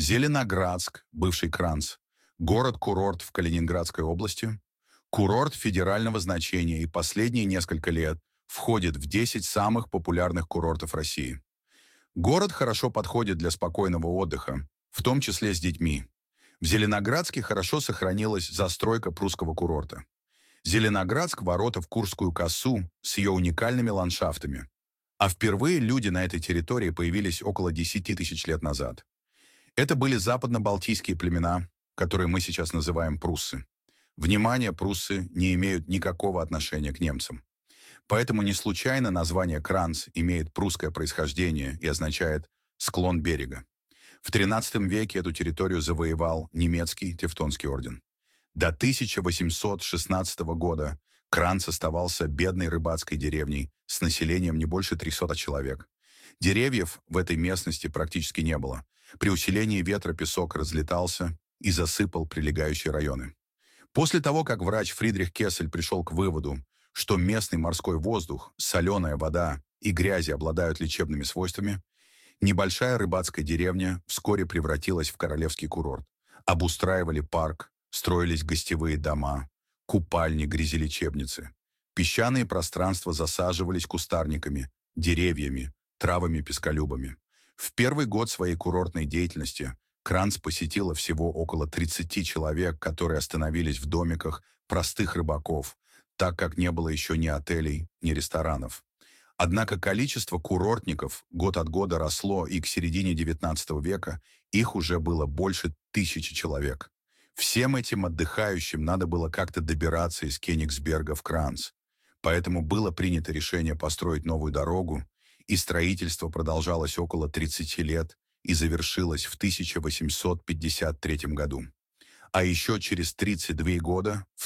Зеленоградск, бывший Кранц, город-курорт в Калининградской области, курорт федерального значения и последние несколько лет входит в 10 самых популярных курортов России. Город хорошо подходит для спокойного отдыха, в том числе с детьми. В Зеленоградске хорошо сохранилась застройка прусского курорта. Зеленоградск– ворота в Курскую косу с ее уникальными ландшафтами. А впервые люди на этой территории появились около 10 тысяч лет назад. Это были западно-балтийские племена, которые мы сейчас называем пруссы. Внимание, пруссы не имеют никакого отношения к немцам. Поэтому не случайно название Кранц имеет прусское происхождение и означает «склон берега». В XIII веке эту территорию завоевал немецкий Тевтонский орден. До 1816 года Кранц оставался бедной рыбацкой деревней с населением не больше 300 человек. Деревьев в этой местности практически не было. При усилении ветра песок разлетался и засыпал прилегающие районы. После того, как врач Фридрих Кессель пришел к выводу, что местный морской воздух, соленая вода и грязи обладают лечебными свойствами, небольшая рыбацкая деревня вскоре превратилась в королевский курорт. Обустраивали парк, строились гостевые дома, купальни, грязелечебницы. Песчаные пространства засаживались кустарниками, деревьями, травами-песколюбами. В первый год своей курортной деятельности Кранц посетило всего около 30 человек, которые остановились в домиках простых рыбаков, так как не было еще ни отелей, ни ресторанов. Однако количество курортников год от года росло, и к середине XIX века их уже было больше 1000 человек. Всем этим отдыхающим надо было как-то добираться из Кенигсберга в Кранц. Поэтому было принято решение построить новую дорогу, и строительство продолжалось около 30 лет и завершилось в 1853 году. А еще через 32 года, в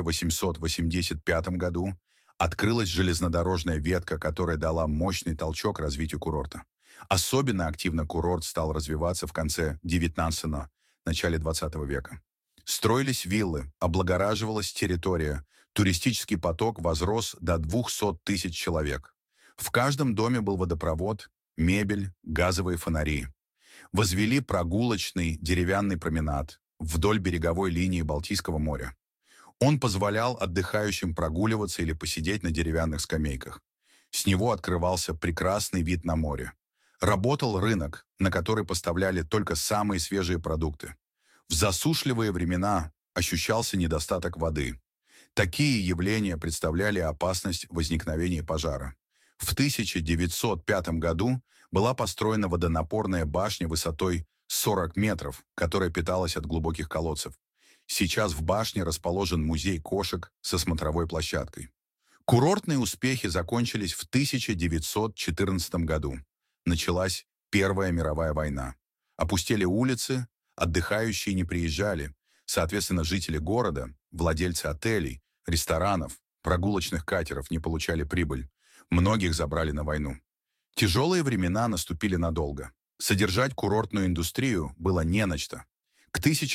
1885 году, открылась железнодорожная ветка, которая дала мощный толчок развитию курорта. Особенно активно курорт стал развиваться в конце XIX – начале XX века. Строились виллы, облагораживалась территория, туристический поток возрос до 200 тысяч человек. В каждом доме был водопровод, мебель, газовые фонари. Возвели прогулочный деревянный променад вдоль береговой линии Балтийского моря. Он позволял отдыхающим прогуливаться или посидеть на деревянных скамейках. С него открывался прекрасный вид на море. Работал рынок, на который поставляли только самые свежие продукты. В засушливые времена ощущался недостаток воды. Такие явления представляли опасность возникновения пожара. В 1905 году была построена водонапорная башня высотой 40 метров, которая питалась от глубоких колодцев. Сейчас в башне расположен музей кошек со смотровой площадкой. Курортные успехи закончились в 1914 году. Началась Первая мировая война. Опустели улицы, отдыхающие не приезжали. Соответственно, жители города, владельцы отелей, ресторанов, прогулочных катеров не получали прибыль. Многих забрали на войну. Тяжелые времена наступили надолго. Содержать курортную индустрию было не на что. К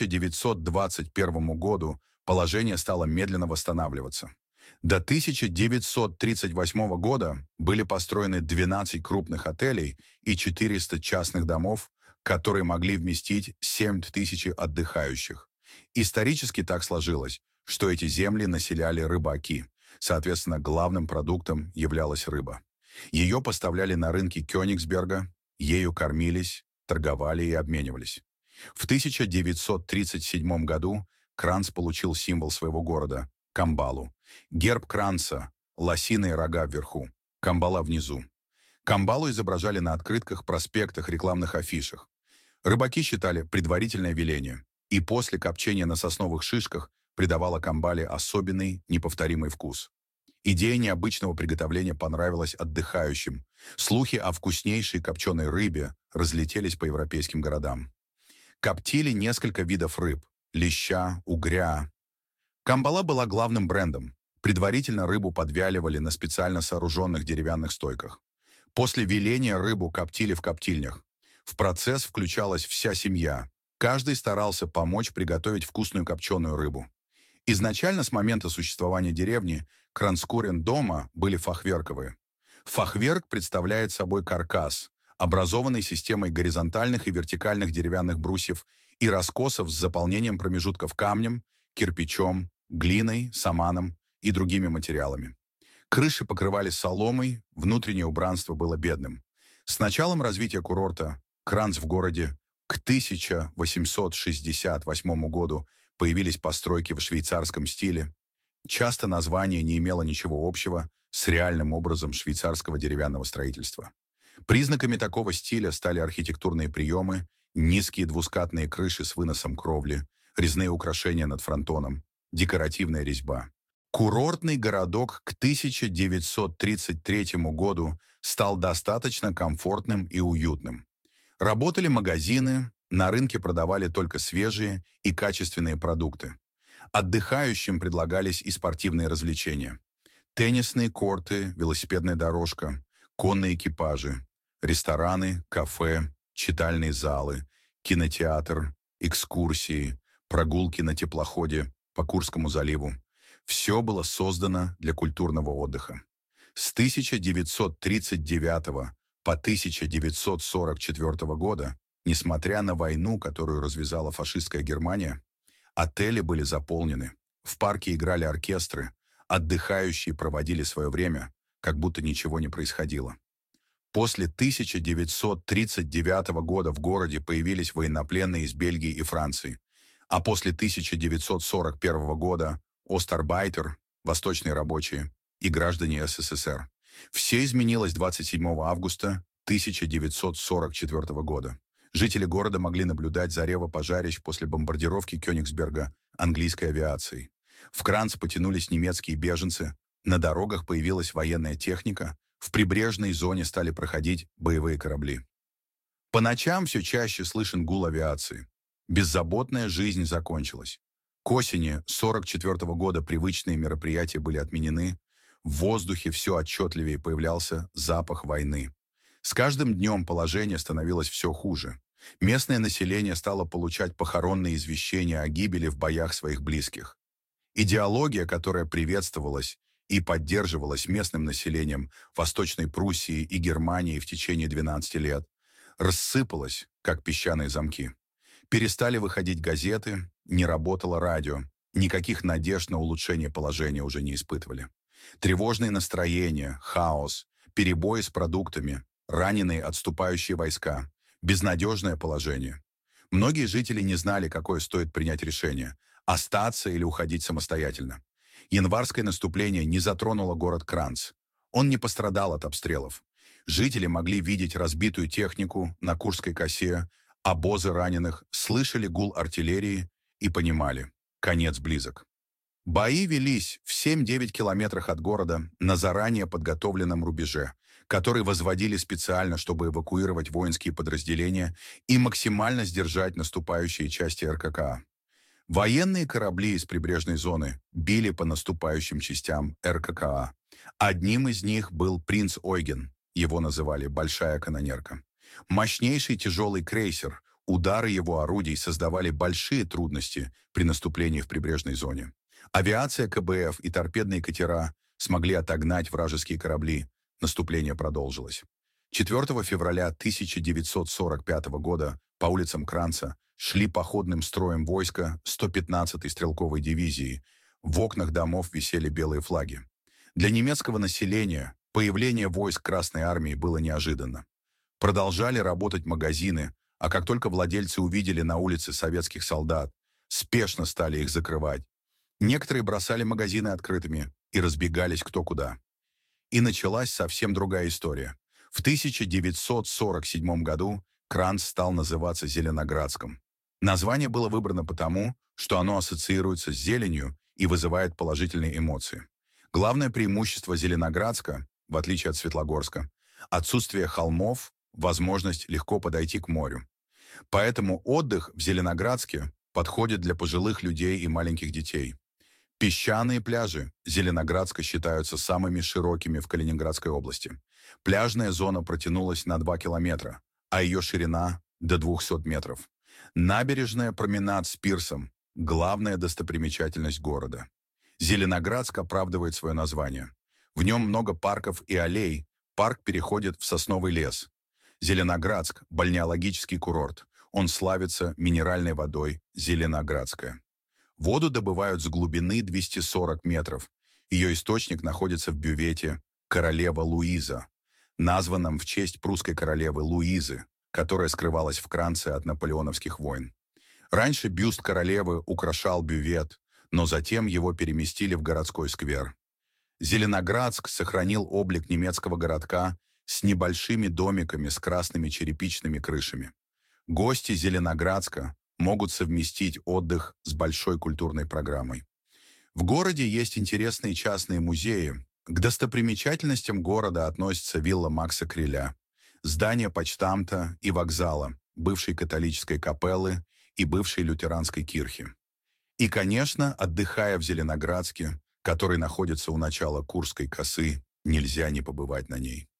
1921 году положение стало медленно восстанавливаться. До 1938 года были построены 12 крупных отелей и 400 частных домов, которые могли вместить 7000 отдыхающих. Исторически так сложилось, что эти земли населяли рыбаки. Соответственно, главным продуктом являлась рыба. Ее поставляли на рынки Кёнигсберга, ею кормились, торговали и обменивались. В 1937 году Кранц получил символ своего города – камбалу. Герб Кранца – лосиные рога вверху, камбала внизу. Камбалу изображали на открытках, проспектах, рекламных афишах. Рыбаки считали предварительное веление, и после копчения на сосновых шишках придавало камбале особенный, неповторимый вкус. Идея необычного приготовления понравилась отдыхающим. Слухи о вкуснейшей копченой рыбе разлетелись по европейским городам. Коптили несколько видов рыб – леща, угря. Камбала была главным брендом. Предварительно рыбу подвяливали на специально сооруженных деревянных стойках. После веления рыбу коптили в коптильнях. В процесс включалась вся семья. Каждый старался помочь приготовить вкусную копченую рыбу. Изначально с момента существования деревни кранскурен дома были фахверковые. Фахверк представляет собой каркас, образованный системой горизонтальных и вертикальных деревянных брусьев и раскосов с заполнением промежутков камнем, кирпичом, глиной, саманом и другими материалами. Крыши покрывали соломой, внутреннее убранство было бедным. С началом развития курорта Кранц в городе к 1868 году появились постройки в швейцарском стиле. Часто название не имело ничего общего с реальным образом швейцарского деревянного строительства. Признаками такого стиля стали архитектурные приемы, низкие двускатные крыши с выносом кровли, резные украшения над фронтоном, декоративная резьба. Курортный городок к 1933 году стал достаточно комфортным и уютным. Работали магазины, на рынке продавали только свежие и качественные продукты. Отдыхающим предлагались и спортивные развлечения. Теннисные корты, велосипедная дорожка, конные экипажи, рестораны, кафе, читальные залы, кинотеатр, экскурсии, прогулки на теплоходе по Курскому заливу. Все было создано для культурного отдыха. С 1939 по 1944 года, несмотря на войну, которую развязала фашистская Германия, отели были заполнены, в парке играли оркестры, отдыхающие проводили свое время, как будто ничего не происходило. После 1939 года в городе появились военнопленные из Бельгии и Франции, а после 1941 года остарбайтер, восточные рабочие, и граждане СССР. Все изменилось 27 августа 1944 года. Жители города могли наблюдать зарево пожарищ после бомбардировки Кёнигсберга английской авиацией. В Кранц потянулись немецкие беженцы, на дорогах появилась военная техника, в прибрежной зоне стали проходить боевые корабли. По ночам все чаще слышен гул авиации. Беззаботная жизнь закончилась. К осени 1944 года привычные мероприятия были отменены, в воздухе все отчетливее появлялся запах войны. С каждым днем положение становилось все хуже. Местное население стало получать похоронные извещения о гибели в боях своих близких. Идеология, которая приветствовалась и поддерживалась местным населением Восточной Пруссии и Германии в течение 12 лет, рассыпалась, как песчаные замки. Перестали выходить газеты, не работало радио, никаких надежд на улучшение положения уже не испытывали. Тревожные настроения, хаос, перебои с продуктами, раненые отступающие войска, безнадежное положение. Многие жители не знали, какое стоит принять решение – остаться или уходить самостоятельно. Январское наступление не затронуло город Кранц. Он не пострадал от обстрелов. Жители могли видеть разбитую технику на Курской косе, обозы раненых, слышали гул артиллерии и понимали – конец близок. Бои велись в 7-9 километрах от города на заранее подготовленном рубеже, который возводили специально, чтобы эвакуировать воинские подразделения и максимально сдержать наступающие части РККА. Военные корабли из прибрежной зоны били по наступающим частям РККА. Одним из них был «Принц Ойген», его называли «Большая канонерка». Мощнейший тяжелый крейсер, удары его орудий создавали большие трудности при наступлении в прибрежной зоне. Авиация КБФ и торпедные катера смогли отогнать вражеские корабли. Наступление продолжилось. 4 февраля 1945 года по улицам Кранца шли походным строем войска 115-й стрелковой дивизии. В окнах домов висели белые флаги. Для немецкого населения появление войск Красной Армии было неожиданно. Продолжали работать магазины, а как только владельцы увидели на улице советских солдат, спешно стали их закрывать. Некоторые бросали магазины открытыми и разбегались кто куда. И началась совсем другая история. В 1947 году Кранц стал называться Зеленоградском. Название было выбрано потому, что оно ассоциируется с зеленью и вызывает положительные эмоции. Главное преимущество Зеленоградска, в отличие от Светлогорска, отсутствие холмов, возможность легко подойти к морю. Поэтому отдых в Зеленоградске подходит для пожилых людей и маленьких детей. Песчаные пляжи Зеленоградска считаются самыми широкими в Калининградской области. Пляжная зона протянулась на 2 километра, а ее ширина – до 200 метров. Набережная променад с пирсом – главная достопримечательность города. Зеленоградск оправдывает свое название. В нем много парков и аллей, парк переходит в сосновый лес. Зеленоградск– бальнеологический курорт. Он славится минеральной водой Зеленоградская. Воду добывают с глубины 240 метров. Ее источник находится в бювете «Королева Луиза», названном в честь прусской королевы Луизы, которая скрывалась в Кранце от наполеоновских войн. Раньше бюст королевы украшал бювет, но затем его переместили в городской сквер. Зеленоградск сохранил облик немецкого городка с небольшими домиками с красными черепичными крышами. Гости Зеленоградска могут совместить отдых с большой культурной программой. В городе есть интересные частные музеи. К достопримечательностям города относятся вилла Макса Криля, здание почтамта и вокзала, бывшей католической капеллы и бывшей лютеранской кирхи. И, конечно, отдыхая в Зеленоградске, который находится у начала Курской косы, нельзя не побывать на ней.